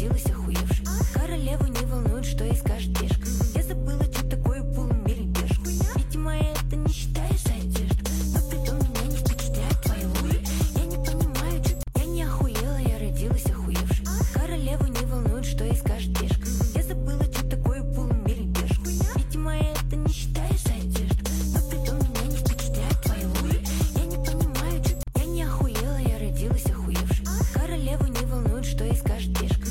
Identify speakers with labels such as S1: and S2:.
S1: родилась охуевшей. Королеву не волнует, что ей скажет пешка. Я забыла, что такое полумиллибежка. Видимо, это не считаешь одеждой, но притом меня не впечатляет твои лужи. Я не понимаю, что я не охуела, я родилась охуевшей. Королеву не волнует, что ей скажет пешка. Я забыла, что такое полумиллибежка. Видимо, это не считаешь одеждой, но притом меня не впечатляет твои лужи. Я не понимаю, что я не охуела, я родилась охуевшей. Королеву не волнует, что ей скажет пешка.